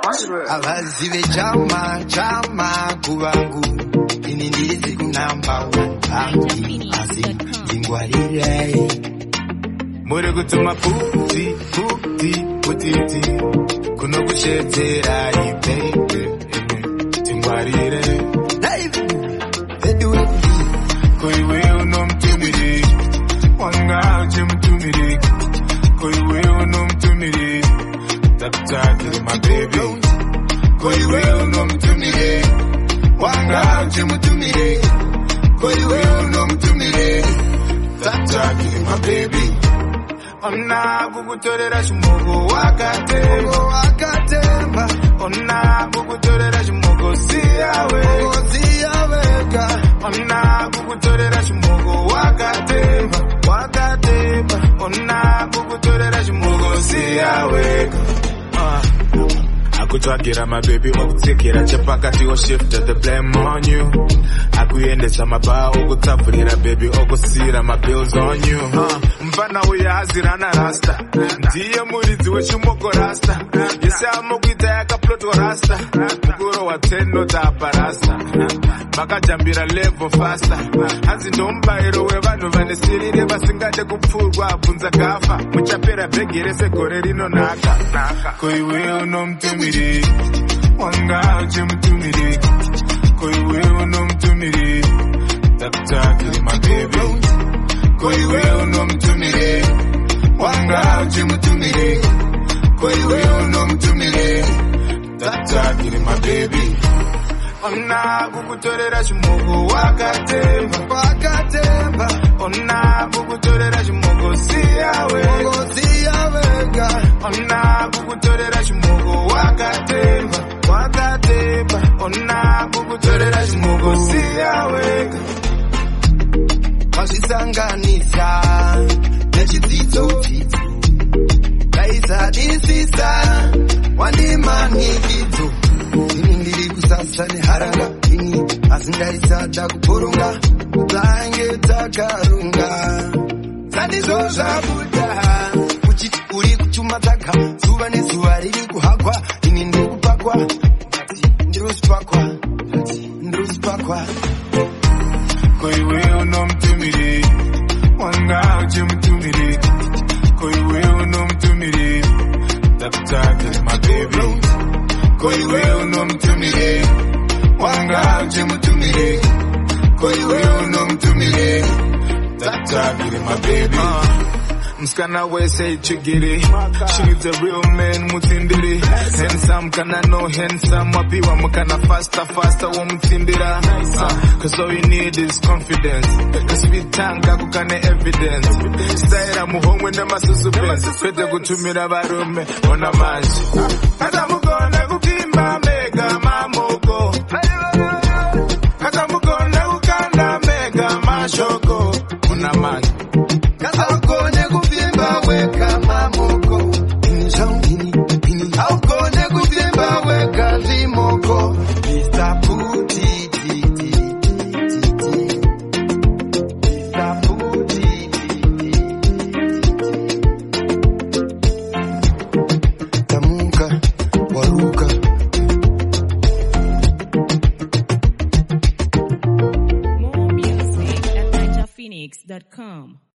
Abazive chama kubangu ini ndizi kunamba azi ingwarire muri gutuma puti kuno gushezera baby ingwarire koiwe unomtumiri wanga chemtumiri koiwe unomtumiri takutagire my baby koiwe unomtumiri wanga chemtumiri koiwe unomtumiri takutagire my baby ona kukutorera chimogo wakatemba ona kukutorera chimogo siyaweka ona kukutorera chimogo wakatemba ona kukutorera chimogo siyaweka Akutwagira my baby okutekera chapakati o shift the blame on you Akuyendesa mabao okutapurira baby okusira my bills on you Mfana uyazirana rasta Ndiye muridzi wechimoko rasta Yesamo kuita yakaploto rasta Mukuro wa teno tapa rasta Makajambira level faster Hanzi ndombairo wevanu vanesirire vasingade kupfurwa abvunza gafa Muchapera bhegi rese gore rinonaka Koiwe unomtumiri wanga chemtumiri koiwe unomtumiri takutagire my baby koiwe unomtumiri wanga chemtumiri koiwe unomtumiri takutagire my baby ona kukutorera chimogo wakatemba ona kukutorera chimogo siyaweka ona kukutorera chimogo wakatemba ona kukutorera chimogo siyaweka Mashisanganisa nechidzidzo kaizadisisa wandimanikidzo ndiri kusasa neharanga ini asindaisada kuporonga kutange takarunga sandizozvabuda uchiti uri kuchumataka zuva nezuva riri kuhakwa ini ndiri kupakwa ndirosipakwa koiwe unomtumiri wanga uchemutumiri koiwe unomtumiri takutagire my baby koiwe unomtumiri wanga uchemutumiri koiwe unomtumiri takutagire my baby Mskana we say chigiri She needs a real man mutindiri Handsome kana no handsome Wapiwa mukana faster wa mutindira Cause all you need is confidence Kasweet tanga kukane evidence Staira muhongwe na masusupense Pete kutumira barume Ona manji